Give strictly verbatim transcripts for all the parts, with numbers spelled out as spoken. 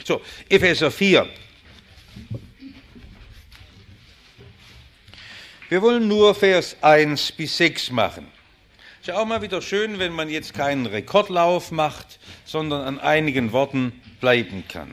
So, Epheser vier. Wir wollen nur Vers eins bis sechs machen. Ist ja auch mal wieder schön, wenn man jetzt keinen Rekordlauf macht, sondern an einigen Worten bleiben kann.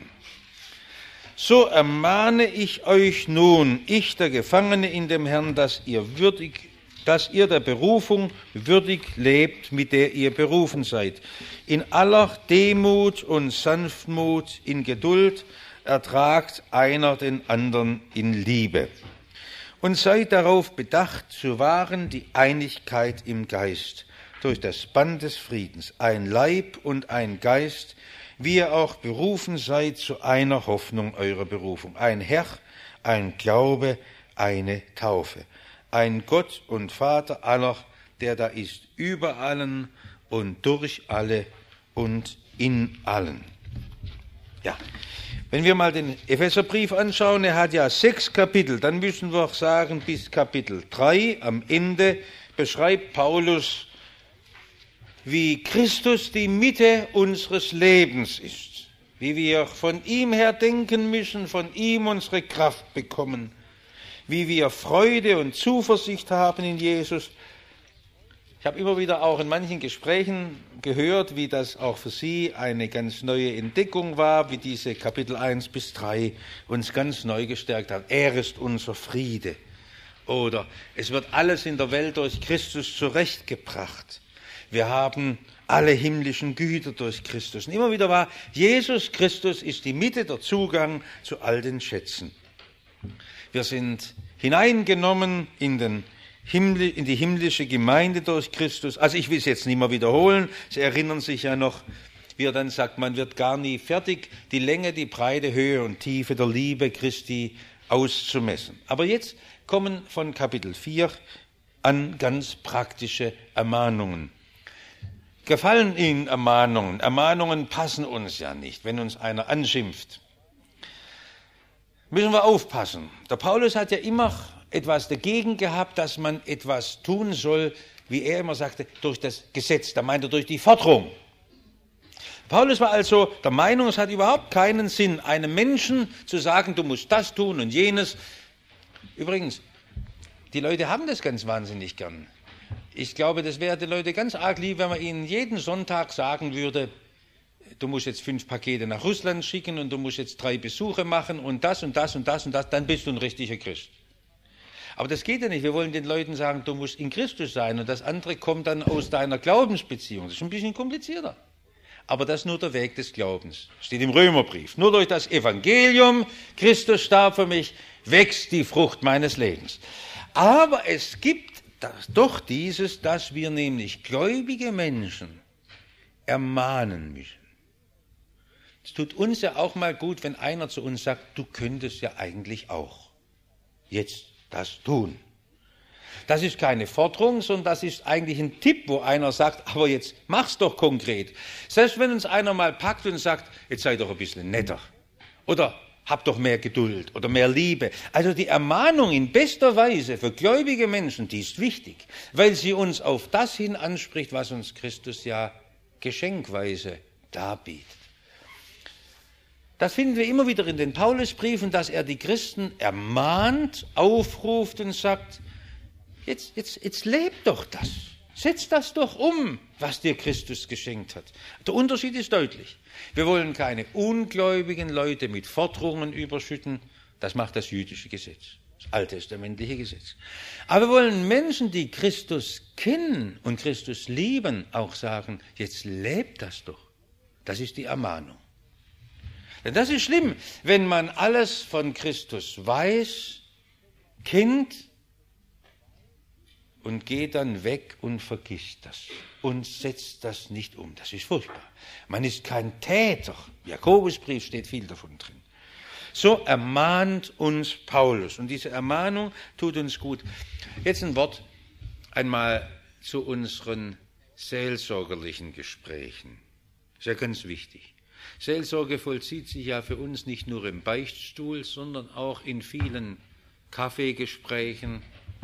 So ermahne ich euch nun, ich der Gefangene in dem Herrn, dass ihr würdig, dass ihr der Berufung würdig lebt, mit der ihr berufen seid. In aller Demut und Sanftmut, in Geduld, ertragt einer den anderen in Liebe. Und seid darauf bedacht, zu wahren die Einigkeit im Geist, durch das Band des Friedens, ein Leib und ein Geist, wie ihr auch berufen seid zu einer Hoffnung eurer Berufung. Ein Herr, ein Glaube, eine Taufe. Ein Gott und Vater aller, der da ist über allen und durch alle und in allen. Ja. Wenn wir mal den Epheserbrief anschauen, er hat ja sechs Kapitel, dann müssen wir auch sagen, bis Kapitel drei, am Ende beschreibt Paulus, wie Christus die Mitte unseres Lebens ist, wie wir von ihm her denken müssen, von ihm unsere Kraft bekommen, wie wir Freude und Zuversicht haben in Jesus. Ich habe immer wieder auch in manchen Gesprächen gehört, wie das auch für Sie eine ganz neue Entdeckung war, wie diese Kapitel eins bis drei uns ganz neu gestärkt hat. Er ist unser Friede. Oder es wird alles in der Welt durch Christus zurechtgebracht. Wir haben alle himmlischen Güter durch Christus. Und immer wieder war, Jesus Christus ist die Mitte, der Zugang zu all den Schätzen. Wir sind hineingenommen in den in die himmlische Gemeinde durch Christus. Also ich will es jetzt nicht mehr wiederholen. Sie erinnern sich ja noch, wie er dann sagt, man wird gar nie fertig, die Länge, die Breite, Höhe und Tiefe der Liebe Christi auszumessen. Aber jetzt kommen von Kapitel vier an ganz praktische Ermahnungen. Gefallen Ihnen Ermahnungen? Ermahnungen passen uns ja nicht, wenn uns einer anschimpft. Müssen wir aufpassen. Der Paulus hat ja immer etwas dagegen gehabt, dass man etwas tun soll, wie er immer sagte, durch das Gesetz. Da meint er durch die Forderung. Paulus war also der Meinung, es hat überhaupt keinen Sinn, einem Menschen zu sagen, du musst das tun und jenes. Übrigens, die Leute haben das ganz wahnsinnig gern. Ich glaube, das wäre den Leuten ganz arg lieb, wenn man ihnen jeden Sonntag sagen würde, du musst jetzt fünf Pakete nach Russland schicken und du musst jetzt drei Besuche machen und das und das und das und das, dann bist du ein richtiger Christ. Aber das geht ja nicht. Wir wollen den Leuten sagen, du musst in Christus sein und das andere kommt dann aus deiner Glaubensbeziehung. Das ist ein bisschen komplizierter. Aber das ist nur der Weg des Glaubens. Steht im Römerbrief. Nur durch das Evangelium, Christus starb für mich, wächst die Frucht meines Lebens. Aber es gibt das, doch dieses, dass wir nämlich gläubige Menschen ermahnen müssen. Es tut uns ja auch mal gut, wenn einer zu uns sagt, du könntest ja eigentlich auch jetzt das tun. Das ist keine Forderung, sondern das ist eigentlich ein Tipp, wo einer sagt, aber jetzt mach's doch konkret. Selbst wenn uns einer mal packt und sagt, jetzt sei doch ein bisschen netter oder hab doch mehr Geduld oder mehr Liebe. Also die Ermahnung in bester Weise für gläubige Menschen, die ist wichtig, weil sie uns auf das hin anspricht, was uns Christus ja geschenkweise darbietet. Das finden wir immer wieder in den Paulusbriefen, dass er die Christen ermahnt, aufruft und sagt, jetzt, jetzt, jetzt lebt doch das, setz das doch um, was dir Christus geschenkt hat. Der Unterschied ist deutlich. Wir wollen keine ungläubigen Leute mit Forderungen überschütten, das macht das jüdische Gesetz, das alttestamentliche Gesetz. Aber wir wollen Menschen, die Christus kennen und Christus lieben, auch sagen, jetzt lebt das doch. Das ist die Ermahnung. Denn das ist schlimm, wenn man alles von Christus weiß, kennt und geht dann weg und vergisst das und setzt das nicht um. Das ist furchtbar. Man ist kein Täter. Im Jakobusbrief steht viel davon drin. So ermahnt uns Paulus und diese Ermahnung tut uns gut. Jetzt ein Wort einmal zu unseren seelsorgerlichen Gesprächen. Ist ja ganz wichtig. Seelsorge vollzieht sich ja für uns nicht nur im Beichtstuhl, sondern auch in vielen Kaffeegesprächen,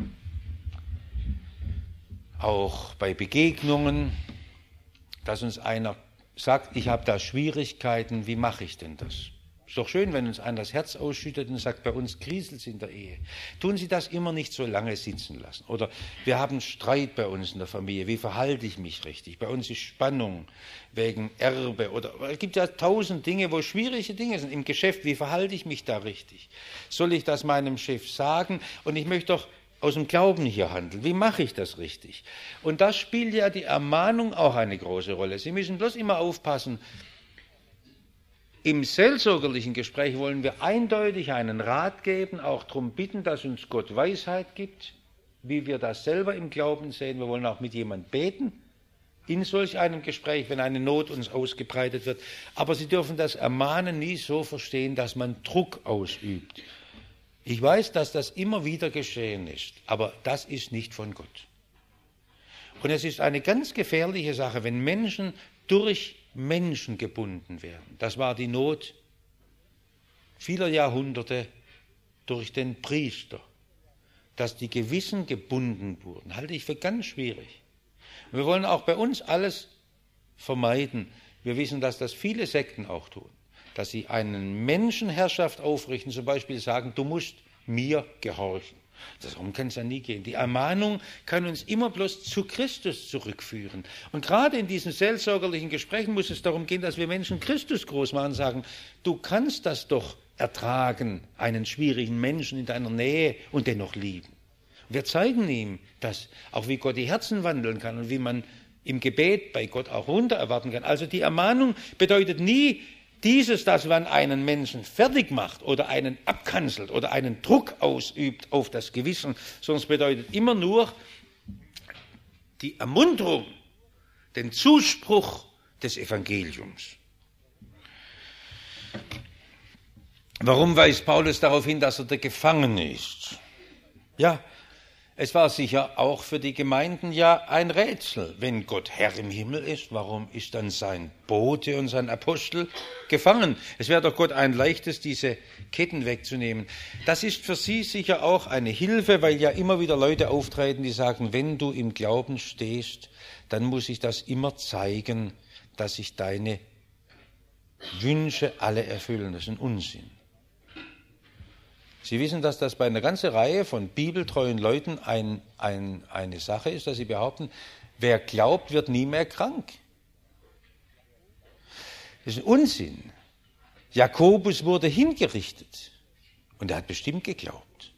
auch bei Begegnungen, dass uns einer sagt, ich habe da Schwierigkeiten, wie mache ich denn das? Ist doch schön, wenn uns einer das Herz ausschüttet und sagt, bei uns kriselt es in der Ehe. Tun Sie das immer nicht so lange sitzen lassen. Oder wir haben Streit bei uns in der Familie. Wie verhalte ich mich richtig? Bei uns ist Spannung wegen Erbe. Oder es gibt ja tausend Dinge, wo schwierige Dinge sind. Im Geschäft, wie verhalte ich mich da richtig? Soll ich das meinem Chef sagen? Und ich möchte doch aus dem Glauben hier handeln. Wie mache ich das richtig? Und da spielt ja die Ermahnung auch eine große Rolle. Sie müssen bloß immer aufpassen. Im seelsorgerlichen Gespräch wollen wir eindeutig einen Rat geben, auch darum bitten, dass uns Gott Weisheit gibt, wie wir das selber im Glauben sehen. Wir wollen auch mit jemandem beten, in solch einem Gespräch, wenn eine Not uns ausgebreitet wird. Aber Sie dürfen das Ermahnen nie so verstehen, dass man Druck ausübt. Ich weiß, dass das immer wieder geschehen ist, aber das ist nicht von Gott. Und es ist eine ganz gefährliche Sache, wenn Menschen durch Menschen gebunden werden. Das war die Not vieler Jahrhunderte durch den Priester, dass die Gewissen gebunden wurden. Halte ich für ganz schwierig. Wir wollen auch bei uns alles vermeiden. Wir wissen, dass das viele Sekten auch tun, dass sie einen Menschenherrschaft aufrichten, zum Beispiel sagen, du musst mir gehorchen. Darum kann es ja nie gehen. Die Ermahnung kann uns immer bloß zu Christus zurückführen. Und gerade in diesen seelsorgerlichen Gesprächen muss es darum gehen, dass wir Menschen Christus groß machen und sagen, du kannst das doch ertragen, einen schwierigen Menschen in deiner Nähe und dennoch lieben. Wir zeigen ihm das, auch wie Gott die Herzen wandeln kann und wie man im Gebet bei Gott auch runter erwarten kann. Also die Ermahnung bedeutet nie dieses, dass man einen Menschen fertig macht oder einen abkanzelt oder einen Druck ausübt auf das Gewissen, sondern es bedeutet immer nur die Ermunterung, den Zuspruch des Evangeliums. Warum weist Paulus darauf hin, dass er der Gefangene ist? Ja, es war sicher auch für die Gemeinden ja ein Rätsel. Wenn Gott Herr im Himmel ist, warum ist dann sein Bote und sein Apostel gefangen? Es wäre doch Gott ein leichtes, diese Ketten wegzunehmen. Das ist für sie sicher auch eine Hilfe, weil ja immer wieder Leute auftreten, die sagen, wenn du im Glauben stehst, dann muss ich das immer zeigen, dass ich deine Wünsche alle erfüllen. Das ist ein Unsinn. Sie wissen, dass das bei einer ganzen Reihe von bibeltreuen Leuten ein, ein, eine Sache ist, dass sie behaupten, wer glaubt, wird nie mehr krank. Das ist ein Unsinn. Jakobus wurde hingerichtet und er hat bestimmt geglaubt.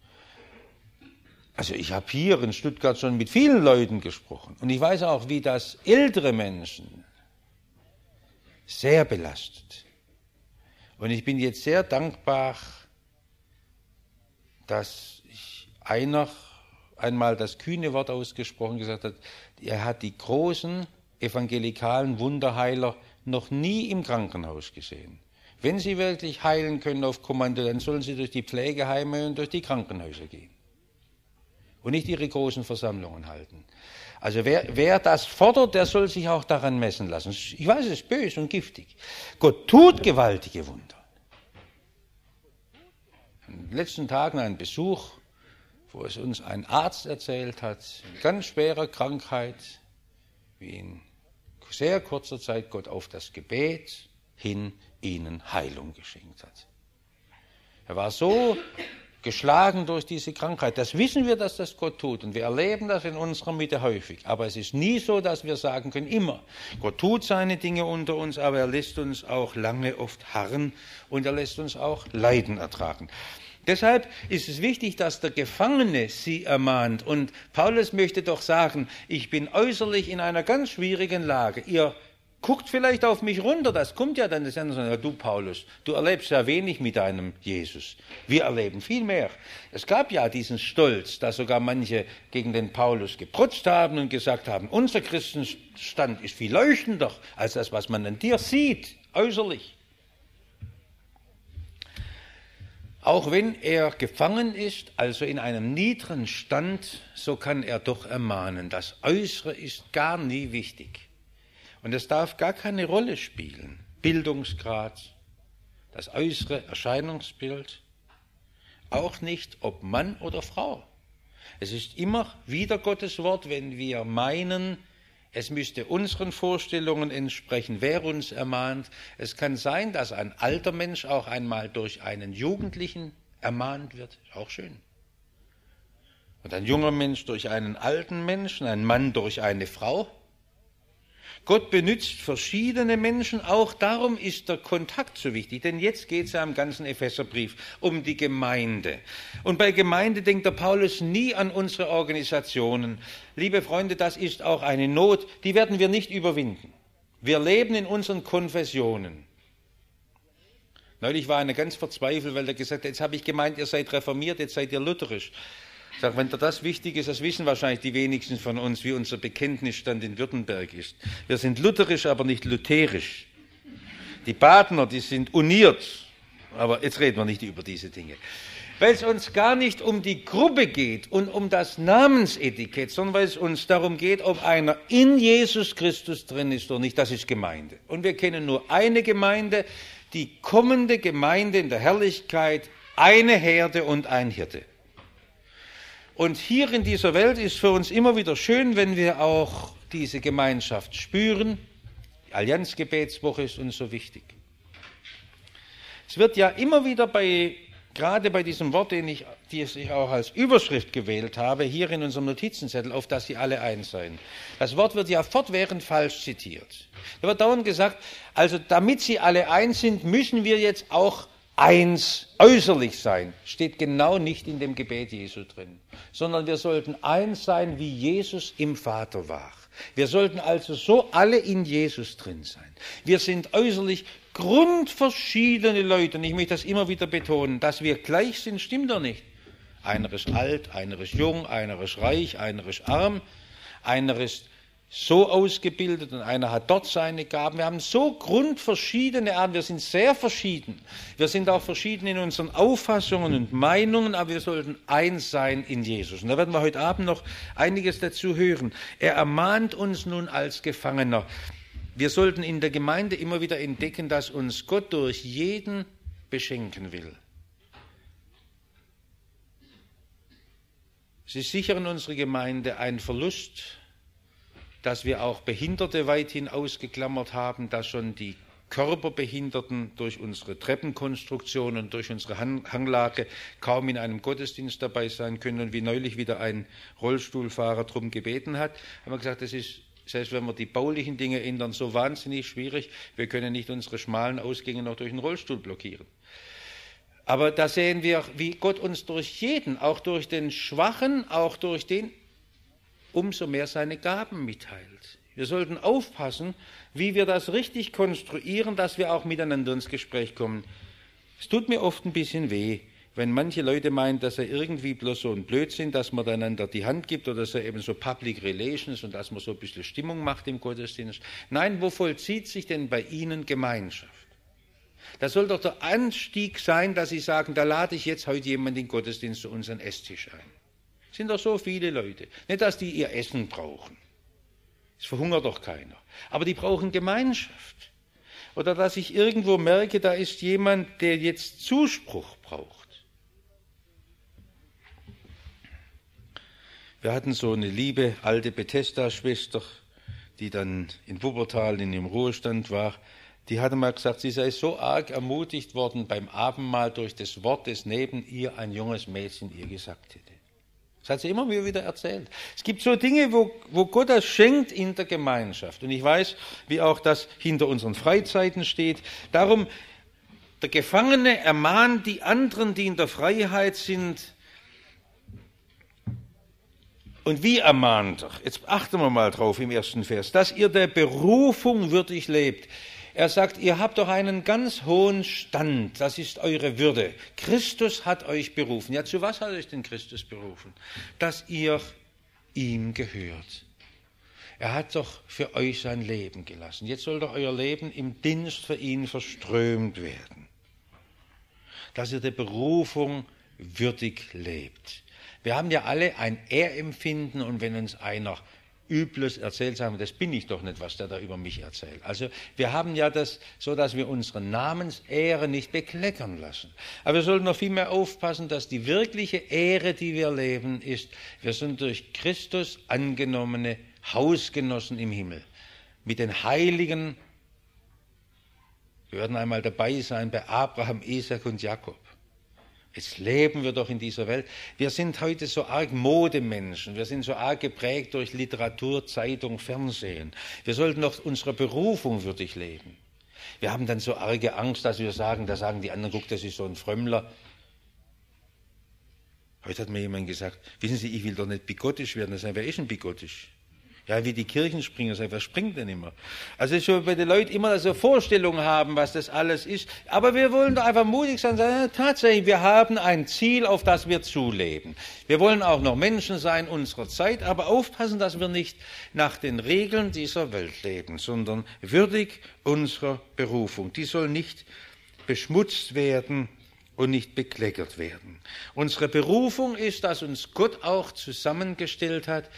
Also ich habe hier in Stuttgart schon mit vielen Leuten gesprochen und ich weiß auch, wie das ältere Menschen sehr belastet. Und ich bin jetzt sehr dankbar, dass ich einer einmal das kühne Wort ausgesprochen gesagt hat, er hat die großen evangelikalen Wunderheiler noch nie im Krankenhaus gesehen. Wenn sie wirklich heilen können auf Kommando, dann sollen sie durch die Pflegeheime und durch die Krankenhäuser gehen und nicht ihre großen Versammlungen halten. Also wer, wer das fordert, der soll sich auch daran messen lassen. Ich weiß, es ist böse und giftig. Gott tut gewaltige Wunder. In den letzten Tagen ein Besuch, wo es uns ein Arzt erzählt hat, in ganz schwerer Krankheit, wie in sehr kurzer Zeit Gott auf das Gebet hin ihnen Heilung geschenkt hat. Er war so geschlagen durch diese Krankheit. Das wissen wir, dass das Gott tut und wir erleben das in unserer Mitte häufig. Aber es ist nie so, dass wir sagen können, immer. Gott tut seine Dinge unter uns, aber er lässt uns auch lange oft harren und er lässt uns auch Leiden ertragen. Deshalb ist es wichtig, dass der Gefangene sie ermahnt. Und Paulus möchte doch sagen, ich bin äußerlich in einer ganz schwierigen Lage. Ihr guckt vielleicht auf mich runter, das kommt ja dann, das andere sagen, ja, du Paulus, du erlebst ja wenig mit deinem Jesus. Wir erleben viel mehr. Es gab ja diesen Stolz, dass sogar manche gegen den Paulus geprotzt haben und gesagt haben, unser Christenstand ist viel leuchtender als das, was man an dir sieht, äußerlich. Auch wenn er gefangen ist, also in einem niederen Stand, so kann er doch ermahnen. Das Äußere ist gar nie wichtig. Und es darf gar keine Rolle spielen. Bildungsgrad, das äußere Erscheinungsbild, auch nicht, ob Mann oder Frau. Es ist immer wieder Gottes Wort, wenn wir meinen, Es müsste unseren Vorstellungen entsprechen, wer uns ermahnt. Es kann sein, dass ein alter Mensch auch einmal durch einen Jugendlichen ermahnt wird. Auch schön. Und ein junger Mensch durch einen alten Menschen, ein Mann durch eine Frau. Gott benutzt verschiedene Menschen, auch darum ist der Kontakt so wichtig, denn jetzt geht es ja im ganzen Epheserbrief um die Gemeinde. Und bei Gemeinde denkt der Paulus nie an unsere Organisationen. Liebe Freunde, das ist auch eine Not, die werden wir nicht überwinden. Wir leben in unseren Konfessionen. Neulich war einer ganz verzweifelt, weil er gesagt hat, jetzt habe ich gemeint, ihr seid reformiert, jetzt seid ihr lutherisch. Ich sage, wenn das wichtig ist, das wissen wahrscheinlich die wenigsten von uns, wie unser Bekenntnisstand in Württemberg ist. Wir sind lutherisch, aber nicht lutherisch. Die Badener, die sind uniert. Aber jetzt reden wir nicht über diese Dinge. Weil es uns gar nicht um die Gruppe geht und um das Namensetikett, sondern weil es uns darum geht, ob einer in Jesus Christus drin ist oder nicht. Das ist Gemeinde. Und wir kennen nur eine Gemeinde, die kommende Gemeinde in der Herrlichkeit, eine Herde und ein Hirte. Und hier in dieser Welt ist für uns immer wieder schön, wenn wir auch diese Gemeinschaft spüren. Die Allianzgebetswoche ist uns so wichtig. Es wird ja immer wieder bei, gerade bei diesem Wort, den ich, das ich auch als Überschrift gewählt habe, hier in unserem Notizenzettel, auf dass sie alle eins seien. Das Wort wird ja fortwährend falsch zitiert. Da wird dauernd gesagt, also damit sie alle eins sind, müssen wir jetzt auch eins äußerlich sein, steht genau nicht in dem Gebet Jesu drin, sondern wir sollten eins sein, wie Jesus im Vater war. Wir sollten also so alle in Jesus drin sein. Wir sind äußerlich grundverschiedene Leute, und ich möchte das immer wieder betonen, dass wir gleich sind, stimmt doch nicht. Einer ist alt, einer ist jung, einer ist reich, einer ist arm, einer ist so ausgebildet und einer hat dort seine Gaben. Wir haben so grundverschiedene Arten, wir sind sehr verschieden. Wir sind auch verschieden in unseren Auffassungen und Meinungen, aber wir sollten eins sein in Jesus. Und da werden wir heute Abend noch einiges dazu hören. Er ermahnt uns nun als Gefangener. Wir sollten in der Gemeinde immer wieder entdecken, dass uns Gott durch jeden beschenken will. Es ist sicher in unserer Gemeinde ein Verlust, dass wir auch Behinderte weithin ausgeklammert haben, dass schon die Körperbehinderten durch unsere Treppenkonstruktion und durch unsere Hanglage kaum in einem Gottesdienst dabei sein können. Und wie neulich wieder ein Rollstuhlfahrer darum gebeten hat, haben wir gesagt, das ist, selbst wenn wir die baulichen Dinge ändern, so wahnsinnig schwierig, wir können nicht unsere schmalen Ausgänge noch durch den Rollstuhl blockieren. Aber da sehen wir, wie Gott uns durch jeden, auch durch den Schwachen, auch durch den umso mehr seine Gaben mitteilt. Wir sollten aufpassen, wie wir das richtig konstruieren, dass wir auch miteinander ins Gespräch kommen. Es tut mir oft ein bisschen weh, wenn manche Leute meinen, dass er irgendwie bloß so ein Blödsinn, dass man einander die Hand gibt oder so eben so Public Relations und dass man so ein bisschen Stimmung macht im Gottesdienst. Nein, wo vollzieht sich denn bei Ihnen Gemeinschaft? Das soll doch der Anstieg sein, dass Sie sagen, da lade ich jetzt heute jemanden in den Gottesdienst zu unseren Esstisch ein. Es sind doch so viele Leute. Nicht, dass die ihr Essen brauchen. Es verhungert doch keiner. Aber die brauchen Gemeinschaft. Oder dass ich irgendwo merke, da ist jemand, der jetzt Zuspruch braucht. Wir hatten so eine liebe alte Bethesda-Schwester, die dann in Wuppertal in dem Ruhestand war. Die hatte mal gesagt, sie sei so arg ermutigt worden beim Abendmahl durch das Wort, das neben ihr ein junges Mädchen ihr gesagt hätte. Das hat sie immer wieder erzählt. Es gibt so Dinge, wo, wo Gott das schenkt in der Gemeinschaft. Und ich weiß, wie auch das hinter unseren Freizeiten steht. Darum, der Gefangene ermahnt die anderen, die in der Freiheit sind. Und wie ermahnt er? Jetzt achten wir mal drauf im ersten Vers. Dass ihr der Berufung würdig lebt. Er sagt, ihr habt doch einen ganz hohen Stand, das ist eure Würde. Christus hat euch berufen. Ja, zu was hat euch denn Christus berufen? Dass ihr ihm gehört. Er hat doch für euch sein Leben gelassen. Jetzt soll doch euer Leben im Dienst für ihn verströmt werden. Dass ihr der Berufung würdig lebt. Wir haben ja alle ein Ehrempfinden und wenn uns einer Übles erzählt, sagen wir, das bin ich doch nicht, was der da über mich erzählt. Also wir haben ja das so, dass wir unsere Namensehre nicht bekleckern lassen. Aber wir sollten noch viel mehr aufpassen, dass die wirkliche Ehre, die wir leben, ist, wir sind durch Christus angenommene Hausgenossen im Himmel, mit den Heiligen. Wir werden einmal dabei sein bei Abraham, Isaak und Jakob. Jetzt leben wir doch in dieser Welt. Wir sind heute so arg Modemenschen. Wir sind so arg geprägt durch Literatur, Zeitung, Fernsehen. Wir sollten doch unserer Berufung würdig leben. Wir haben dann so arge Angst, dass wir sagen, da sagen die anderen, guck, das ist so ein Frömmler. Heute hat mir jemand gesagt, wissen Sie, ich will doch nicht bigottisch werden. Das heißt, wer ist denn bigottisch? Ja, wie die Kirchenspringer, wer springt denn immer? Also so bei den Leuten immer so Vorstellungen haben, was das alles ist. Aber wir wollen doch einfach mutig sein und sagen, ja, tatsächlich, wir haben ein Ziel, auf das wir zuleben. Wir wollen auch noch Menschen sein unserer Zeit, aber aufpassen, dass wir nicht nach den Regeln dieser Welt leben, sondern würdig unserer Berufung. Die soll nicht beschmutzt werden und nicht bekleckert werden. Unsere Berufung ist, dass uns Gott auch zusammengestellt hat.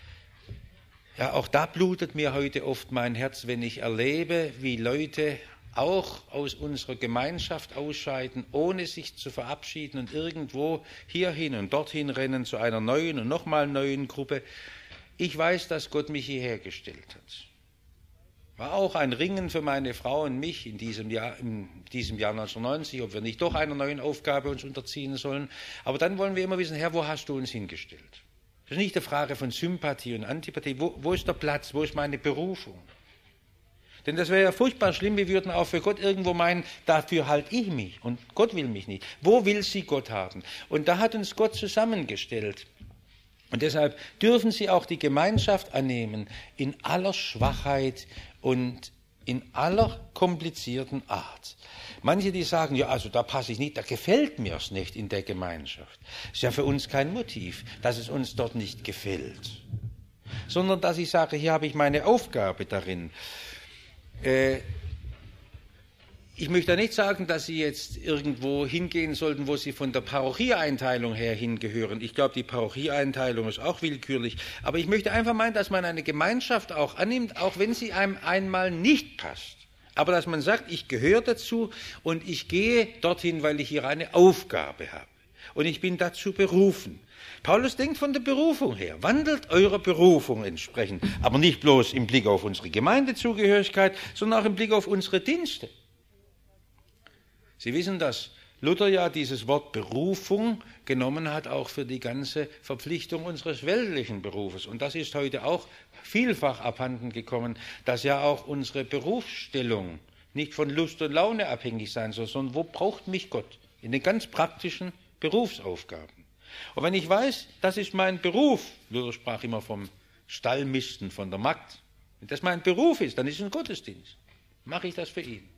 Ja, auch da blutet mir heute oft mein Herz, wenn ich erlebe, wie Leute auch aus unserer Gemeinschaft ausscheiden, ohne sich zu verabschieden und irgendwo hierhin und dorthin rennen zu einer neuen und nochmal neuen Gruppe. Ich weiß, dass Gott mich hierher gestellt hat. War auch ein Ringen für meine Frau und mich in diesem Jahr, in diesem Jahr neunzehnhundertneunzig, ob wir nicht doch einer neuen Aufgabe uns unterziehen sollen. Aber dann wollen wir immer wissen, Herr, wo hast du uns hingestellt? Das ist nicht eine Frage von Sympathie und Antipathie. Wo, wo ist der Platz? Wo ist meine Berufung? Denn das wäre ja furchtbar schlimm. Wir würden auch für Gott irgendwo meinen, dafür halte ich mich und Gott will mich nicht. Wo will sie Gott haben? Und da hat uns Gott zusammengestellt. Und deshalb dürfen Sie auch die Gemeinschaft annehmen in aller Schwachheit und in aller komplizierten Art. Manche, die sagen, ja, also da passe ich nicht, da gefällt mir es nicht in der Gemeinschaft. Ist ja für uns kein Motiv, dass es uns dort nicht gefällt. Sondern, dass ich sage, hier habe ich meine Aufgabe darin. Äh, ich möchte nicht sagen, dass Sie jetzt irgendwo hingehen sollten, wo Sie von der Parochieeinteilung her hingehören. Ich glaube, die Parochieeinteilung ist auch willkürlich. Aber ich möchte einfach meinen, dass man eine Gemeinschaft auch annimmt, auch wenn sie einem einmal nicht passt. Aber dass man sagt, ich gehöre dazu und ich gehe dorthin, weil ich hier eine Aufgabe habe. Und ich bin dazu berufen. Paulus denkt von der Berufung her. Wandelt eurer Berufung entsprechend. Aber nicht bloß im Blick auf unsere Gemeindezugehörigkeit, sondern auch im Blick auf unsere Dienste. Sie wissen, dass Luther ja dieses Wort Berufung genommen hat, auch für die ganze Verpflichtung unseres weltlichen Berufes. Und das ist heute auch vielfach abhanden gekommen, dass ja auch unsere Berufsstellung nicht von Lust und Laune abhängig sein soll, sondern wo braucht mich Gott? In den ganz praktischen Berufsaufgaben. Und wenn ich weiß, das ist mein Beruf, Luther sprach immer vom Stallmisten, von der Magd, wenn das mein Beruf ist, dann ist es ein Gottesdienst. Mache ich das für ihn.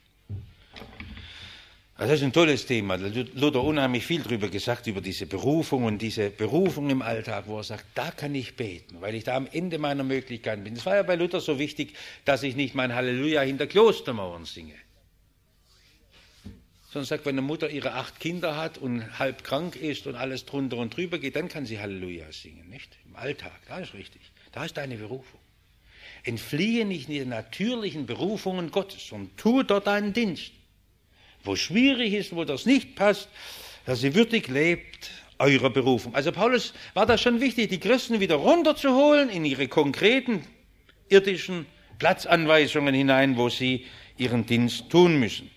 Also das ist ein tolles Thema. Luther unheimlich viel darüber gesagt, über diese Berufung und diese Berufung im Alltag, wo er sagt, da kann ich beten, weil ich da am Ende meiner Möglichkeiten bin. Das war ja bei Luther so wichtig, dass ich nicht mein Halleluja hinter Klostermauern singe. Sondern sagt, wenn eine Mutter ihre acht Kinder hat und halb krank ist und alles drunter und drüber geht, dann kann sie Halleluja singen, nicht? Im Alltag, da ist richtig. Da ist deine Berufung. Entfliehe nicht den natürlichen Berufungen Gottes, sondern tue dort deinen Dienst. Wo schwierig ist, wo das nicht passt, dass ihr würdig lebt eurer Berufung. Also Paulus war das schon wichtig, die Christen wieder runterzuholen in ihre konkreten irdischen Platzanweisungen hinein, wo sie ihren Dienst tun müssen.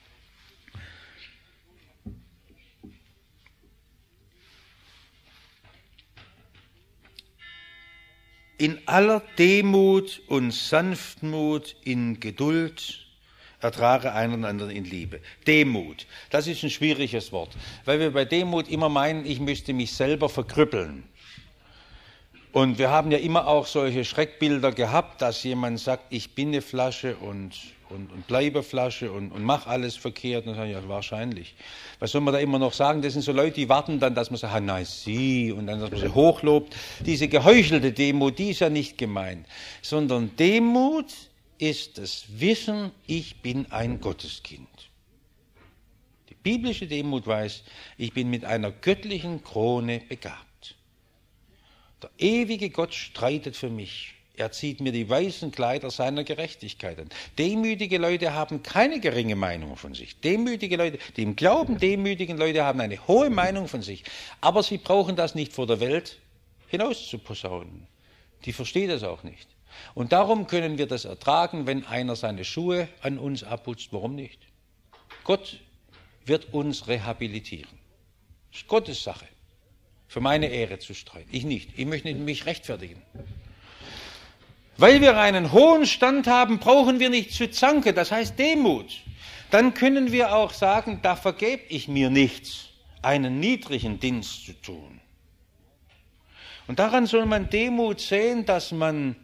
In aller Demut und Sanftmut, in Geduld, ertrage einen anderen in Liebe. Demut, das ist ein schwieriges Wort, weil wir bei Demut immer meinen, ich müsste mich selber verkrüppeln. Und wir haben ja immer auch solche Schreckbilder gehabt, dass jemand sagt, ich bin eine Flasche und, und, und bleibe Flasche und, und mache alles verkehrt. Und dann sagen, ja, wahrscheinlich. Was soll man da immer noch sagen? Das sind so Leute, die warten dann, dass man sagt, ah, nein, sie, und dann, dass man sie hochlobt. Diese geheuchelte Demut, die ist ja nicht gemeint, sondern Demut ist das Wissen, ich bin ein Gotteskind. Die biblische Demut weiß, ich bin mit einer göttlichen Krone begabt. Der ewige Gott streitet für mich. Er zieht mir die weißen Kleider seiner Gerechtigkeit an. Demütige Leute haben keine geringe Meinung von sich. Demütige Leute, die im Glauben demütigen Leute haben eine hohe Meinung von sich. Aber sie brauchen das nicht vor der Welt hinaus zu posaunen. Die versteht das auch nicht. Und darum können wir das ertragen, wenn einer seine Schuhe an uns abputzt. Warum nicht? Gott wird uns rehabilitieren. Das ist Gottes Sache, für meine Ehre zu streiten. Ich nicht. Ich möchte mich rechtfertigen. Weil wir einen hohen Stand haben, brauchen wir nicht zu zanken. Das heißt Demut. Dann können wir auch sagen, da vergebe ich mir nichts, einen niedrigen Dienst zu tun. Und daran soll man Demut sehen, dass man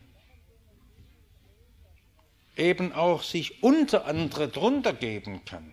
eben auch sich unter andere drunter geben kann.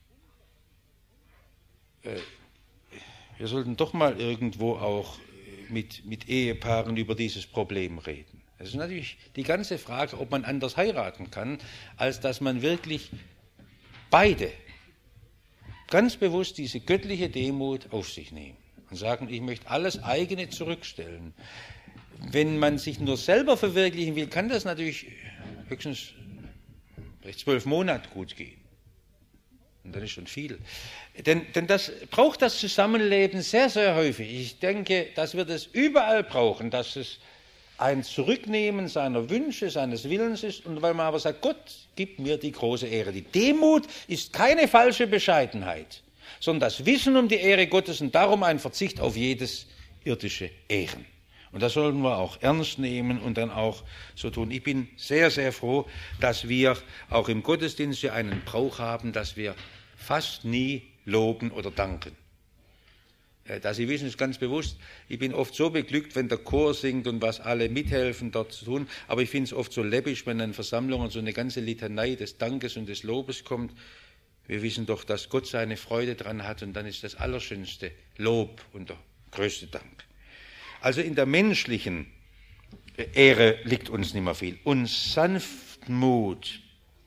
Wir sollten doch mal irgendwo auch mit, mit Ehepaaren über dieses Problem reden. Es ist natürlich die ganze Frage, ob man anders heiraten kann, als dass man wirklich beide ganz bewusst diese göttliche Demut auf sich nehmen und sagen, ich möchte alles eigene zurückstellen. Wenn man sich nur selber verwirklichen will, kann das natürlich höchstens vielleicht zwölf Monate gut gehen. Und das ist schon viel. Denn, denn das braucht das Zusammenleben sehr, sehr häufig. Ich denke, dass wir das überall brauchen, dass es ein Zurücknehmen seiner Wünsche, seines Willens ist, und weil man aber sagt, Gott gibt mir die große Ehre. Die Demut ist keine falsche Bescheidenheit, sondern das Wissen um die Ehre Gottes und darum ein Verzicht auf jedes irdische Ehren. Und das sollten wir auch ernst nehmen und dann auch so tun. Ich bin sehr, sehr froh, dass wir auch im Gottesdienst hier einen Brauch haben, dass wir fast nie loben oder danken. Dass Sie wissen, ist ganz bewusst, ich bin oft so beglückt, wenn der Chor singt und was alle mithelfen, dort zu tun. Aber ich finde es oft so läppisch, wenn in Versammlungen so eine ganze Litanei des Dankes und des Lobes kommt. Wir wissen doch, dass Gott seine Freude dran hat und dann ist das allerschönste Lob und der größte Dank. Also in der menschlichen Ehre liegt uns nicht mehr viel. Und Sanftmut.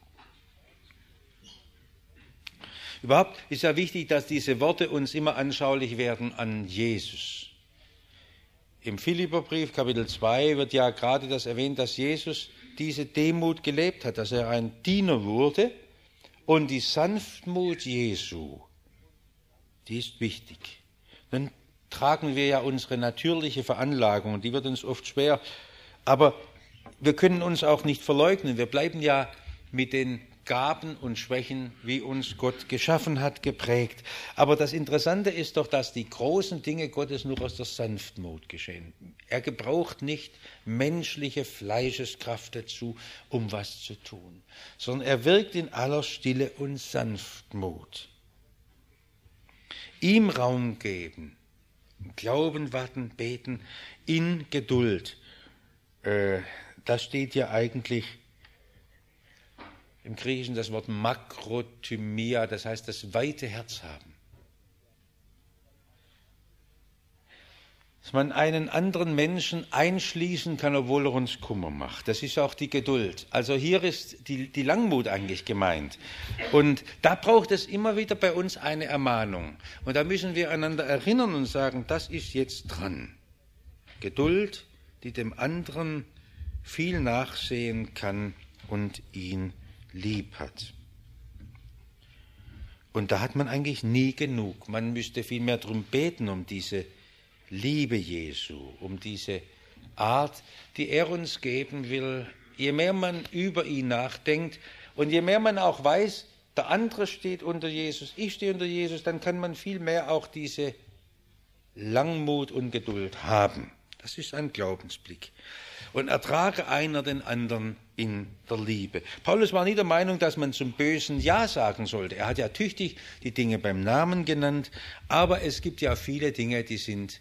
Überhaupt ist ja wichtig, dass diese Worte uns immer anschaulich werden an Jesus. Im Philipperbrief, Kapitel zwei, wird ja gerade das erwähnt, dass Jesus diese Demut gelebt hat, dass er ein Diener wurde. Und die Sanftmut Jesu, die ist wichtig. Dann tragen wir ja unsere natürliche Veranlagung, und die wird uns oft schwer. Aber wir können uns auch nicht verleugnen. Wir bleiben ja mit den Gaben und Schwächen, wie uns Gott geschaffen hat, geprägt. Aber das Interessante ist doch, dass die großen Dinge Gottes nur aus der Sanftmut geschehen. Er gebraucht nicht menschliche Fleischeskraft dazu, um was zu tun, sondern er wirkt in aller Stille und Sanftmut. Ihm Raum geben, Glauben, warten, beten, in Geduld. Äh, das steht ja eigentlich im Griechischen das Wort Makrothymia, das heißt das weite Herz haben. Dass man einen anderen Menschen einschließen kann, obwohl er uns Kummer macht. Das ist auch die Geduld. Also hier ist die, die Langmut eigentlich gemeint. Und da braucht es immer wieder bei uns eine Ermahnung. Und da müssen wir einander erinnern und sagen, das ist jetzt dran. Geduld, die dem anderen viel nachsehen kann und ihn lieb hat. Und da hat man eigentlich nie genug. Man müsste viel mehr darum beten, um diese Liebe Jesu, um diese Art, die er uns geben will. Je mehr man über ihn nachdenkt und je mehr man auch weiß, der andere steht unter Jesus, ich stehe unter Jesus, dann kann man viel mehr auch diese Langmut und Geduld haben. Das ist ein Glaubensblick. Und ertrage einer den anderen in der Liebe. Paulus war nie der Meinung, dass man zum Bösen Ja sagen sollte. Er hat ja tüchtig die Dinge beim Namen genannt, aber es gibt ja viele Dinge, die sind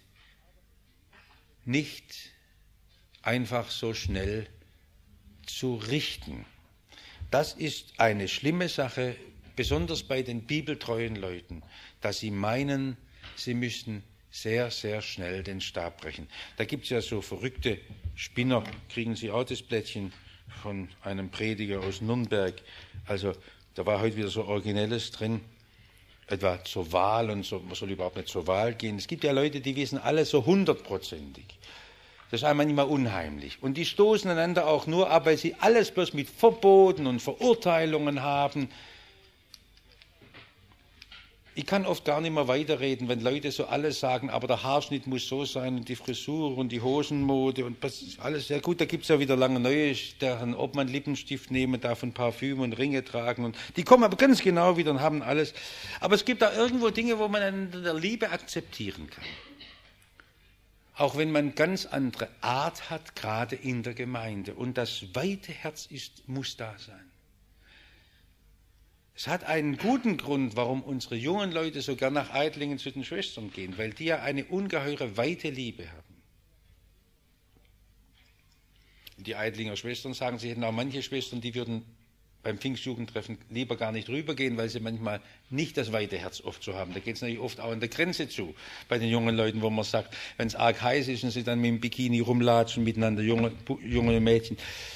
nicht einfach so schnell zu richten. Das ist eine schlimme Sache, besonders bei den bibeltreuen Leuten, dass sie meinen, sie müssten sehr, sehr schnell den Stab brechen. Da gibt es ja so verrückte Spinner, kriegen Sie auch das Blättchen von einem Prediger aus Nürnberg. Also da war heute wieder so Originelles drin, etwa zur Wahl und so, man soll überhaupt nicht zur Wahl gehen. Es gibt ja Leute, die wissen alles so hundertprozentig. Das ist einmal immer unheimlich. Und die stoßen einander auch nur ab, weil sie alles bloß mit Verboten und Verurteilungen haben. Ich kann oft gar nicht mehr weiterreden, wenn Leute so alles sagen, aber der Haarschnitt muss so sein und die Frisur und die Hosenmode und das ist alles sehr gut. Da gibt es ja wieder lange neue, deren Obmann Lippenstift nehmen, davon Parfüm und Ringe tragen und die kommen aber ganz genau wieder und haben alles. Aber es gibt da irgendwo Dinge, wo man in der Liebe akzeptieren kann. Auch wenn man ganz andere Art hat, gerade in der Gemeinde. Und das weite Herz ist, muss da sein. Es hat einen guten Grund, warum unsere jungen Leute so gern nach Eitlingen zu den Schwestern gehen, weil die ja eine ungeheure weite Liebe haben. Die Eitlinger Schwestern sagen, sie hätten auch manche Schwestern, die würden beim Pfingstjugendtreffen lieber gar nicht rübergehen, weil sie manchmal nicht das weite Herz oft so haben. Da geht es natürlich oft auch an der Grenze zu, bei den jungen Leuten, wo man sagt, wenn es arg heiß ist und sie dann mit dem Bikini rumlatschen miteinander, junge, junge Mädchen.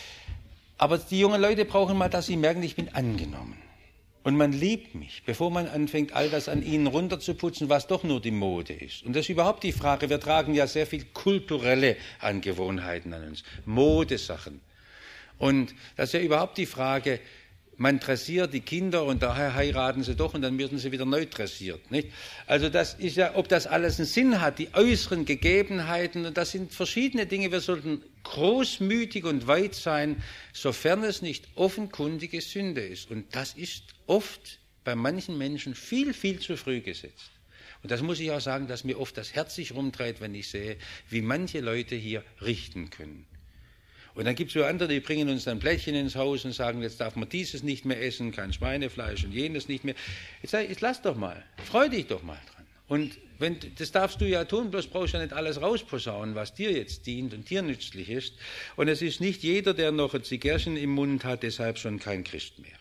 Aber die jungen Leute brauchen mal, dass sie merken, ich bin angenommen. Und man liebt mich, bevor man anfängt, all das an ihnen runterzuputzen, was doch nur die Mode ist. Und das ist überhaupt die Frage, wir tragen ja sehr viel kulturelle Angewohnheiten an uns, Modesachen. Und das ist ja überhaupt die Frage, man dressiert die Kinder und daher heiraten sie doch und dann werden sie wieder neu dressiert. Nicht? Also das ist ja, ob das alles einen Sinn hat, die äußeren Gegebenheiten, und das sind verschiedene Dinge. Wir sollten großmütig und weit sein, sofern es nicht offenkundige Sünde ist. Und das ist oft bei manchen Menschen viel, viel zu früh gesetzt. Und das muss ich auch sagen, dass mir oft das Herz sich rumdreht, wenn ich sehe, wie manche Leute hier richten können. Und dann gibt es so andere, die bringen uns dann Plättchen ins Haus und sagen, jetzt darf man dieses nicht mehr essen, kein Schweinefleisch und jenes nicht mehr. Jetzt sag ich, jetzt lass doch mal, freu dich doch mal dran. Und wenn, das darfst du ja tun, bloß brauchst du ja nicht alles rausposaunen, was dir jetzt dient und dir nützlich ist. Und es ist nicht jeder, der noch ein Zigarren im Mund hat, deshalb schon kein Christ mehr.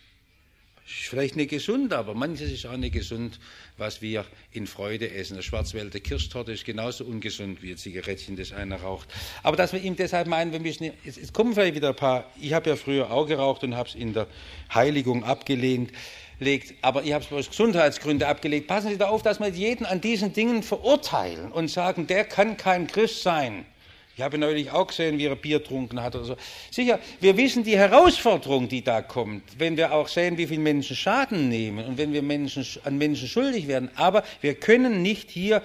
Ist vielleicht nicht gesund, aber manches ist auch nicht gesund, was wir in Freude essen. Der Schwarzwälder Kirschtorte ist genauso ungesund wie ein Zigarettchen, das einer raucht. Aber dass wir ihm deshalb meinen, wir müssen, es, es kommen vielleicht wieder ein paar, ich habe ja früher auch geraucht und habe es in der Heiligung abgelehnt, legt, aber ich habe es aus Gesundheitsgründen abgelegt. Passen Sie da auf, dass wir jeden an diesen Dingen verurteilen und sagen, der kann kein Christ sein. Ich habe neulich auch gesehen, wie er Bier getrunken hat oder so. Sicher, wir wissen die Herausforderung, die da kommt, wenn wir auch sehen, wie viele Menschen Schaden nehmen und wenn wir Menschen, an Menschen schuldig werden. Aber wir können nicht hier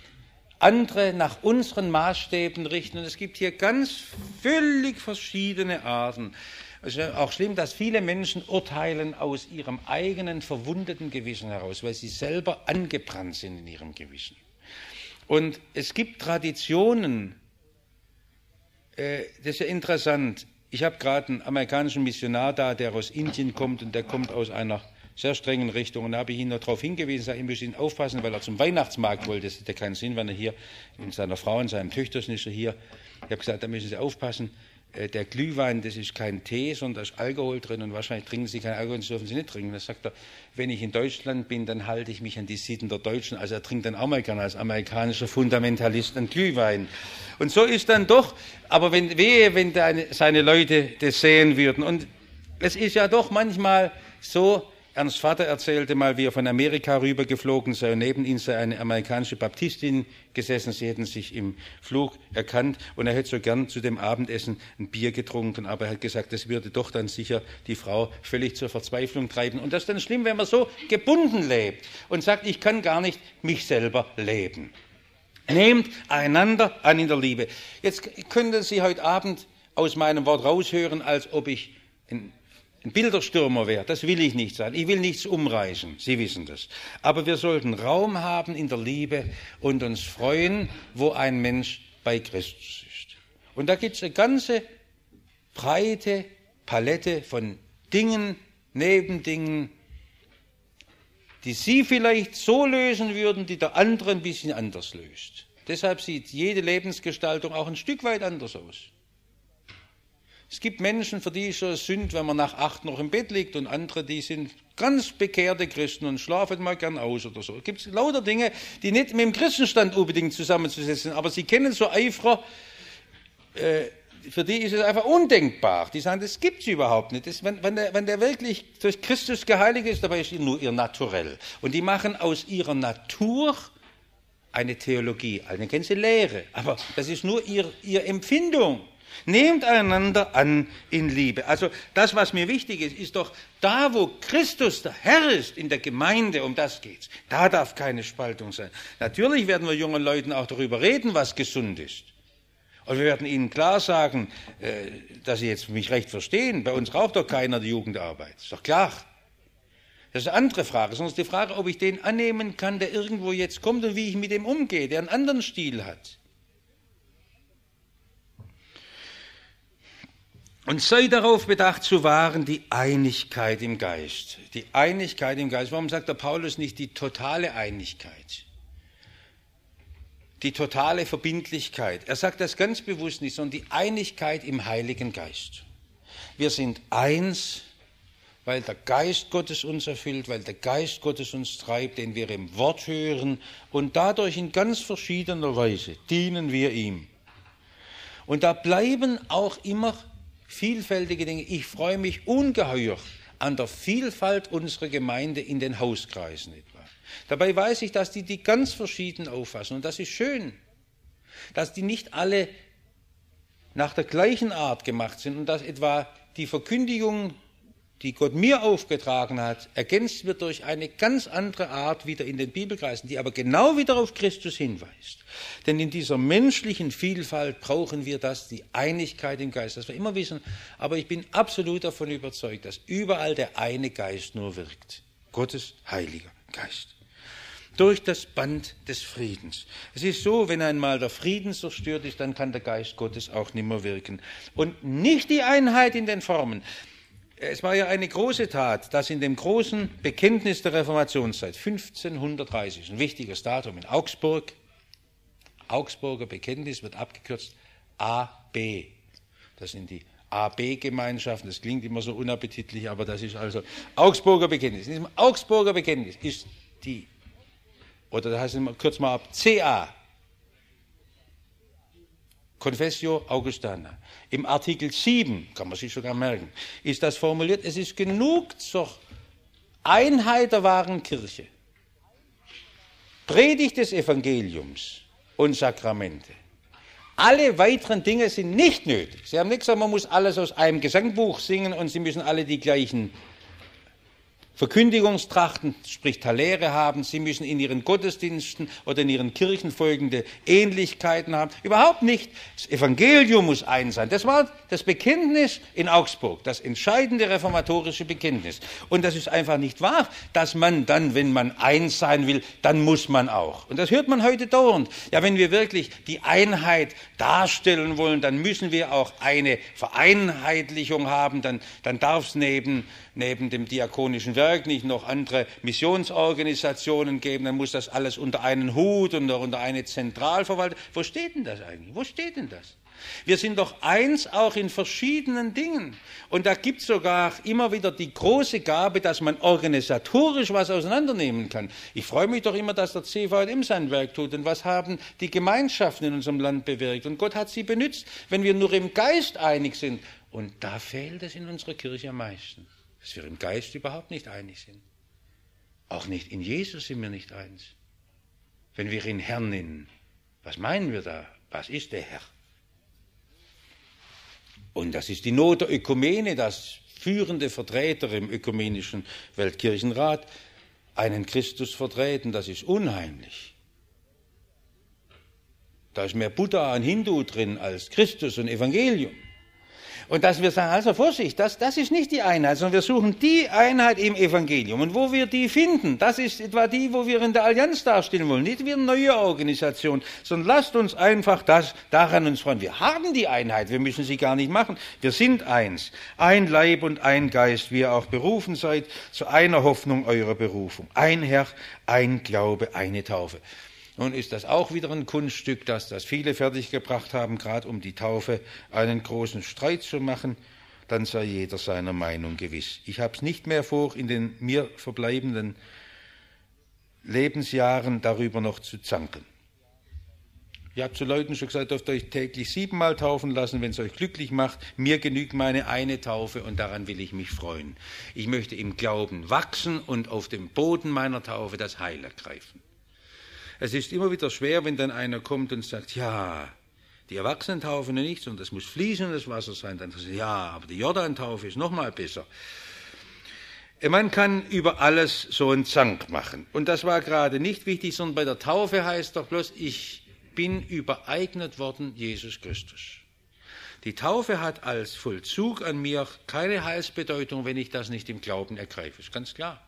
andere nach unseren Maßstäben richten. Und es gibt hier ganz völlig verschiedene Arten. Es ist auch schlimm, dass viele Menschen urteilen aus ihrem eigenen verwundeten Gewissen heraus, weil sie selber angebrannt sind in ihrem Gewissen. Und es gibt Traditionen. Das ist ja interessant. Ich habe gerade einen amerikanischen Missionar da, der aus Indien kommt und der kommt aus einer sehr strengen Richtung. Und da habe ich ihn noch darauf hingewiesen, sage, ihr müsst ihn aufpassen, weil er zum Weihnachtsmarkt wollte. Das hätte keinen Sinn, wenn er hier mit seiner Frau und seinem Töchterchen ist er hier. Ich habe gesagt, da müssen Sie aufpassen. Der Glühwein, das ist kein Tee, sondern da ist Alkohol drin und wahrscheinlich trinken Sie keinen Alkohol, das dürfen Sie nicht trinken. Da sagt er, wenn ich in Deutschland bin, dann halte ich mich an die Sitten der Deutschen. Also er trinkt dann auch mal gerne als amerikanischer Fundamentalist einen Glühwein. Und so ist dann doch, aber wenn, wehe, wenn deine, seine Leute das sehen würden. Und es ist ja doch manchmal so, Ernst Vater erzählte mal, wie er von Amerika rübergeflogen sei und neben ihm sei eine amerikanische Baptistin gesessen. Sie hätten sich im Flug erkannt und er hätte so gern zu dem Abendessen ein Bier getrunken, aber er hat gesagt, das würde doch dann sicher die Frau völlig zur Verzweiflung treiben. Und das ist dann schlimm, wenn man so gebunden lebt und sagt, ich kann gar nicht mich selber leben. Nehmt einander an in der Liebe. Jetzt könnten Sie heute Abend aus meinem Wort raushören, als ob ich ein Ein Bilderstürmer wäre, das will ich nicht sein. Ich will nichts umreißen, Sie wissen das. Aber wir sollten Raum haben in der Liebe und uns freuen, wo ein Mensch bei Christus ist. Und da gibt es eine ganze breite Palette von Dingen, Nebendingen, die Sie vielleicht so lösen würden, die der andere ein bisschen anders löst. Deshalb sieht jede Lebensgestaltung auch ein Stück weit anders aus. Es gibt Menschen, für die ist es Sünde, wenn man nach acht noch im Bett liegt und andere, die sind ganz bekehrte Christen und schlafen mal gern aus oder so. Es gibt lauter Dinge, die nicht mit dem Christenstand unbedingt zusammenzusetzen sind, aber sie kennen so Eiferer, äh, für die ist es einfach undenkbar. Die sagen, das gibt es überhaupt nicht. Das, wenn, wenn, der, wenn der wirklich durch Christus geheiligt ist, dabei ist nur ihr Naturell. Und die machen aus ihrer Natur eine Theologie, eine ganze Lehre. Aber das ist nur ihr, ihre Empfindung. Nehmt einander an in Liebe. Also das, was mir wichtig ist, ist doch, da wo Christus der Herr ist in der Gemeinde, um das geht's, da darf keine Spaltung sein. Natürlich werden wir jungen Leuten auch darüber reden, was gesund ist. Und wir werden ihnen klar sagen, dass sie jetzt mich recht verstehen, bei uns raucht doch keiner die Jugendarbeit. Ist doch klar. Das ist eine andere Frage. Sonst ist die Frage, ob ich den annehmen kann, der irgendwo jetzt kommt und wie ich mit dem umgehe, der einen anderen Stil hat. Und sei darauf bedacht zu wahren, die Einigkeit im Geist. Die Einigkeit im Geist. Warum sagt der Paulus nicht die totale Einigkeit? Die totale Verbindlichkeit. Er sagt das ganz bewusst nicht, sondern die Einigkeit im Heiligen Geist. Wir sind eins, weil der Geist Gottes uns erfüllt, weil der Geist Gottes uns treibt, den wir im Wort hören. Und dadurch in ganz verschiedener Weise dienen wir ihm. Und da bleiben auch immer vielfältige Dinge. Ich freue mich ungeheuer an der Vielfalt unserer Gemeinde in den Hauskreisen etwa. Dabei weiß ich, dass die die ganz verschieden auffassen. Und das ist schön, dass die nicht alle nach der gleichen Art gemacht sind und dass etwa die Verkündigung, die Gott mir aufgetragen hat, ergänzt wird durch eine ganz andere Art wieder in den Bibelkreisen, die aber genau wieder auf Christus hinweist. Denn in dieser menschlichen Vielfalt brauchen wir das, die Einigkeit im Geist, dass wir immer wissen, aber ich bin absolut davon überzeugt, dass überall der eine Geist nur wirkt. Gottes Heiliger Geist. Durch das Band des Friedens. Es ist so, wenn einmal der Frieden zerstört ist, dann kann der Geist Gottes auch nicht mehr wirken. Und nicht die Einheit in den Formen. Es war ja eine große Tat, dass in dem großen Bekenntnis der Reformationszeit, fünfzehnhundertdreißig, ein wichtiges Datum in Augsburg, Augsburger Bekenntnis wird abgekürzt A B. Das sind die A B-Gemeinschaften, das klingt immer so unappetitlich, aber das ist also Augsburger Bekenntnis. In diesem Augsburger Bekenntnis ist die, oder das heißt immer, kürzen wir ab, C A. Confessio Augustana. Im Artikel sieben, kann man sich sogar merken, ist das formuliert, es ist genug zur Einheit der wahren Kirche, Predigt des Evangeliums und Sakramente. Alle weiteren Dinge sind nicht nötig. Sie haben nicht gesagt, man muss alles aus einem Gesangbuch singen und Sie müssen alle die gleichen Verkündigungstrachten, sprich Talere haben, sie müssen in ihren Gottesdiensten oder in ihren Kirchen folgende Ähnlichkeiten haben. Überhaupt nicht. Das Evangelium muss eins sein. Das war das Bekenntnis in Augsburg, das entscheidende reformatorische Bekenntnis. Und das ist einfach nicht wahr, dass man dann, wenn man eins sein will, dann muss man auch. Und das hört man heute dauernd. Ja, wenn wir wirklich die Einheit darstellen wollen, dann müssen wir auch eine Vereinheitlichung haben, dann, dann darf es neben, neben dem diakonischen Werk nicht noch andere Missionsorganisationen geben, dann muss das alles unter einen Hut und unter eine Zentralverwaltung. Wo steht denn das eigentlich? Wo steht denn das? Wir sind doch eins auch in verschiedenen Dingen. Und da gibt es sogar immer wieder die große Gabe, dass man organisatorisch was auseinandernehmen kann. Ich freue mich doch immer, dass der C V J M sein Werk tut. Und was haben die Gemeinschaften in unserem Land bewirkt? Und Gott hat sie benützt, wenn wir nur im Geist einig sind. Und da fehlt es in unserer Kirche am meisten. Dass wir im Geist überhaupt nicht einig sind. Auch nicht in Jesus sind wir nicht eins. Wenn wir ihn Herrn nennen, was meinen wir da? Was ist der Herr? Und das ist die Not der Ökumene, dass führende Vertreter im Ökumenischen Weltkirchenrat einen Christus vertreten. Das ist unheimlich. Da ist mehr Buddha und Hindu drin als Christus und Evangelium. Und dass wir sagen, also Vorsicht, das, das ist nicht die Einheit, sondern wir suchen die Einheit im Evangelium. Und wo wir die finden, das ist etwa die, wo wir in der Allianz darstellen wollen. Nicht wie eine neue Organisation, sondern lasst uns einfach das, daran uns freuen. Wir haben die Einheit, wir müssen sie gar nicht machen. Wir sind eins. Ein Leib und ein Geist, wie ihr auch berufen seid, zu einer Hoffnung eurer Berufung. Ein Herr, ein Glaube, eine Taufe. Nun ist das auch wieder ein Kunststück, dass das viele fertiggebracht haben, gerade um die Taufe einen großen Streit zu machen. Dann sei jeder seiner Meinung gewiss. Ich habe es nicht mehr vor, in den mir verbleibenden Lebensjahren darüber noch zu zanken. Ich habe zu Leuten schon gesagt, dürft ihr euch täglich siebenmal taufen lassen, wenn es euch glücklich macht. Mir genügt meine eine Taufe und daran will ich mich freuen. Ich möchte im Glauben wachsen und auf dem Boden meiner Taufe das Heil ergreifen. Es ist immer wieder schwer, wenn dann einer kommt und sagt, ja, Die Erwachsenentaufe noch nicht, sondern das muss fließendes Wasser sein. Dann sagen sie, ja, aber die Jordantaufe ist noch mal besser. Man kann über alles so einen Zank machen. Und das war gerade nicht wichtig, sondern bei der Taufe heißt doch bloß, ich bin übereignet worden, Jesus Christus. Die Taufe hat als Vollzug an mir keine Heilsbedeutung, wenn ich das nicht im Glauben ergreife. Ist ganz klar.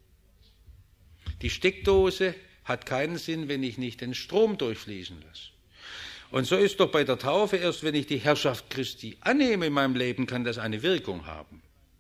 Die Steckdose hat keinen Sinn, wenn ich nicht den Strom durchfließen lasse. Und so ist doch bei der Taufe, erst wenn ich die Herrschaft Christi annehme in meinem Leben, kann das eine Wirkung haben.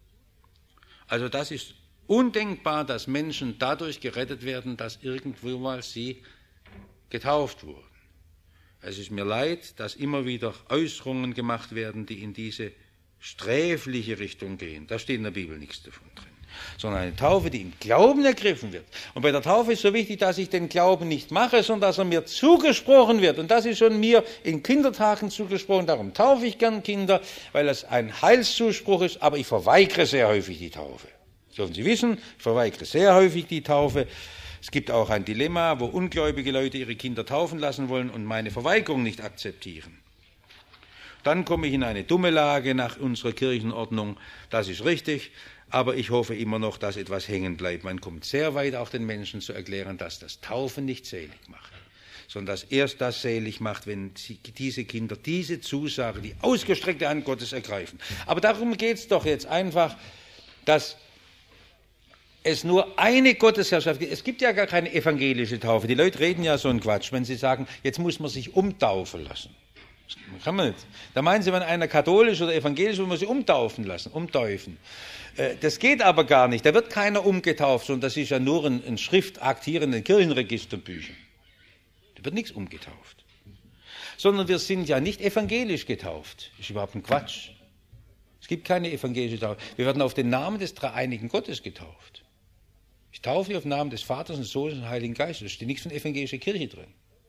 Also das ist undenkbar, dass Menschen dadurch gerettet werden, dass irgendwo mal sie getauft wurden. Es ist mir leid, dass immer wieder Äußerungen gemacht werden, die in diese sträfliche Richtung gehen. Da steht in der Bibel nichts davon drin. Sondern eine Taufe, die im Glauben ergriffen wird. Und bei der Taufe ist so wichtig, dass ich den Glauben nicht mache, sondern dass er mir zugesprochen wird. Und das ist schon mir in Kindertagen zugesprochen. Darum taufe ich gern Kinder, weil es ein Heilszuspruch ist. Aber ich verweigere sehr häufig die Taufe. Sollen Sie wissen, ich verweigere sehr häufig die Taufe. Es gibt auch ein Dilemma, wo ungläubige Leute ihre Kinder taufen lassen wollen und meine Verweigerung nicht akzeptieren. Dann komme ich in eine dumme Lage nach unserer Kirchenordnung. Das ist richtig. Aber ich hoffe immer noch, dass etwas hängen bleibt. Man kommt sehr weit, auch den Menschen zu erklären, dass das Taufen nicht selig macht, sondern dass erst das selig macht, wenn sie, diese Kinder diese Zusage, die ausgestreckte Hand Gottes ergreifen. Aber darum geht es doch jetzt einfach, dass es nur eine Gottesherrschaft gibt. Es gibt ja gar keine evangelische Taufe. Die Leute reden ja so einen Quatsch, wenn sie sagen, jetzt muss man sich umtaufen lassen. Das kann man nicht. Da meinen sie, wenn einer katholisch oder evangelisch, muss man sich umtaufen lassen, umtaufen. Das geht aber gar nicht. Da wird keiner umgetauft, sondern das ist ja nur ein, ein Schriftakt hier in den Kirchenregisterbüchern. Da wird nichts umgetauft. Sondern wir sind ja nicht evangelisch getauft. Das ist überhaupt ein Quatsch. Es gibt keine evangelische Taufe. Wir werden auf den Namen des dreieinigen Gottes getauft. Ich taufe auf den Namen des Vaters und des Sohnes und des Heiligen Geistes. Da steht nichts von evangelischer Kirche drin.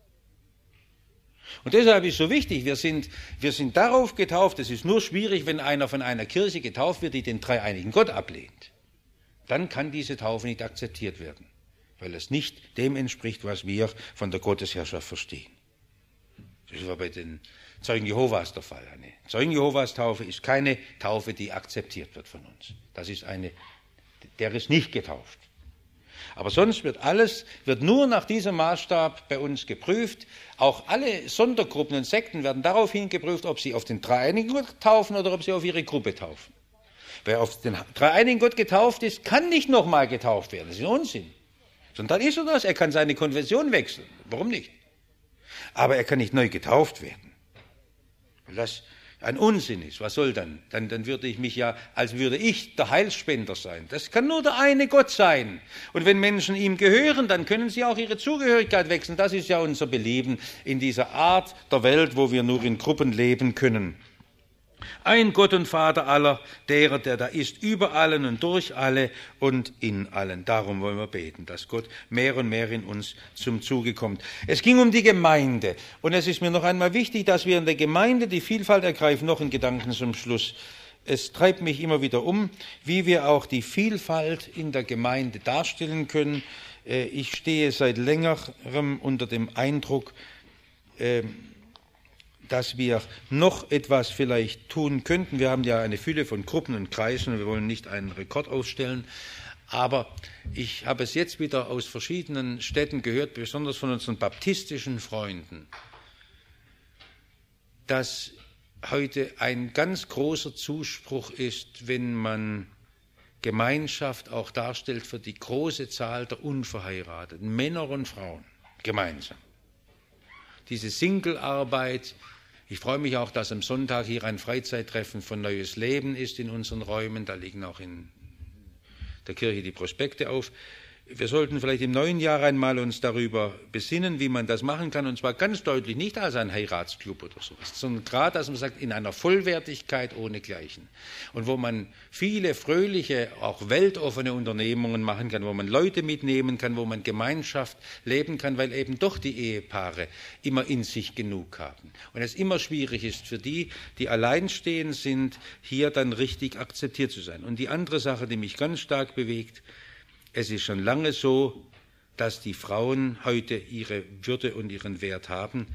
Und deshalb ist so wichtig, wir sind, wir sind darauf getauft, es ist nur schwierig, wenn einer von einer Kirche getauft wird, die den dreieinigen Gott ablehnt. Dann kann diese Taufe nicht akzeptiert werden, weil es nicht dem entspricht, was wir von der Gottesherrschaft verstehen. Das war bei den Zeugen Jehovas der Fall. Eine Zeugen Jehovas Taufe ist keine Taufe, die akzeptiert wird von uns. Das ist eine, der ist nicht getauft. Aber sonst wird alles, wird nur nach diesem Maßstab bei uns geprüft. Auch alle Sondergruppen und Sekten werden daraufhin geprüft, ob sie auf den dreieinigen Gott taufen oder ob sie auf ihre Gruppe taufen. Wer auf den dreieinigen Gott getauft ist, kann nicht nochmal getauft werden. Das ist Unsinn. Sondern dann ist er das. Er kann seine Konfession wechseln. Warum nicht? Aber er kann nicht neu getauft werden. Weil das ein Unsinn ist. Was soll dann? dann? Dann würde ich mich ja, als würde ich der Heilsspender sein. Das kann nur der eine Gott sein. Und wenn Menschen ihm gehören, dann können sie auch ihre Zugehörigkeit wechseln. Das ist ja unser Belieben in dieser Art der Welt, wo wir nur in Gruppen leben können. Ein Gott und Vater aller, derer, der da ist, über allen und durch alle und in allen. Darum wollen wir beten, dass Gott mehr und mehr in uns zum Zuge kommt. Es ging um die Gemeinde. Und es ist mir noch einmal wichtig, dass wir in der Gemeinde die Vielfalt ergreifen. Noch ein Gedanken zum Schluss. Es treibt mich immer wieder um, wie wir auch die Vielfalt in der Gemeinde darstellen können. Ich stehe seit längerem unter dem Eindruck, dass wir noch etwas vielleicht tun könnten. Wir haben ja eine Fülle von Gruppen und Kreisen und wir wollen nicht einen Rekord aufstellen. Aber ich habe es jetzt wieder aus verschiedenen Städten gehört, besonders von unseren baptistischen Freunden, dass heute ein ganz großer Zuspruch ist, wenn man Gemeinschaft auch darstellt für die große Zahl der Unverheirateten, Männer und Frauen, gemeinsam. Diese Single-Arbeit. Ich freue mich auch, dass am Sonntag hier ein Freizeittreffen von Neues Leben ist in unseren Räumen. Da liegen auch in der Kirche die Prospekte auf. Wir sollten vielleicht im neuen Jahr einmal uns darüber besinnen, wie man das machen kann. Und zwar ganz deutlich nicht als ein Heiratsclub oder sowas, sondern gerade, dass man sagt, in einer Vollwertigkeit ohnegleichen. Und wo man viele fröhliche, auch weltoffene Unternehmungen machen kann, wo man Leute mitnehmen kann, wo man Gemeinschaft leben kann, weil eben doch die Ehepaare immer in sich genug haben. Und es immer schwierig ist für die, die alleinstehend sind, hier dann richtig akzeptiert zu sein. Und die andere Sache, die mich ganz stark bewegt, es ist schon lange so, dass die Frauen heute ihre Würde und ihren Wert haben.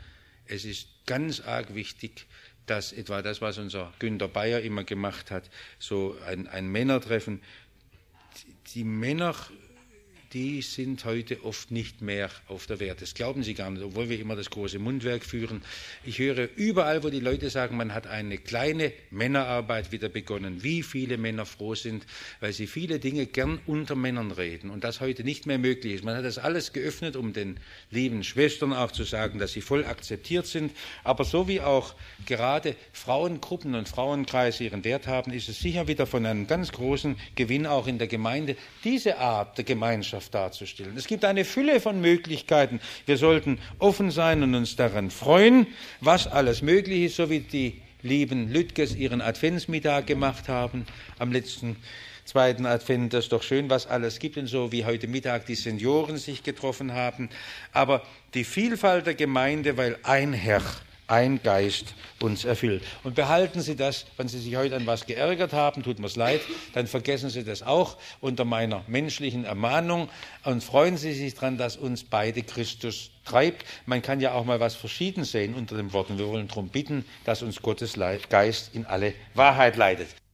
es ist ganz arg wichtig, dass etwa das, was unser Günter Bayer immer gemacht hat, so ein, ein Männertreffen, die, die Männer, die sind heute oft nicht mehr auf der Welt. Das glauben Sie gar nicht, obwohl wir immer das große Mundwerk führen. Ich höre überall, wo die Leute sagen, man hat eine kleine Männerarbeit wieder begonnen. Wie viele Männer froh sind, weil sie viele Dinge gern unter Männern reden und das heute nicht mehr möglich ist. Man hat das alles geöffnet, um den lieben Schwestern auch zu sagen, dass sie voll akzeptiert sind. Aber so wie auch gerade Frauengruppen und Frauenkreise ihren Wert haben, ist es sicher wieder von einem ganz großen Gewinn auch in der Gemeinde, diese Art der Gemeinschaft darzustellen. Es gibt eine Fülle von Möglichkeiten. Wir sollten offen sein und uns daran freuen, was alles möglich ist, so wie die lieben Lütges ihren Adventsmittag gemacht haben am letzten zweiten Advent. Das ist doch schön, was alles gibt und so wie heute Mittag die Senioren sich getroffen haben. Aber die Vielfalt der Gemeinde, weil ein Herr, ein Geist uns erfüllt. Und behalten Sie das, wenn Sie sich heute an was geärgert haben, tut mir's leid, dann vergessen Sie das auch unter meiner menschlichen Ermahnung und freuen Sie sich daran, dass uns beide Christus treibt. Man kann ja auch mal was verschieden sehen unter den Worten. Wir wollen darum bitten, dass uns Gottes Geist in alle Wahrheit leitet.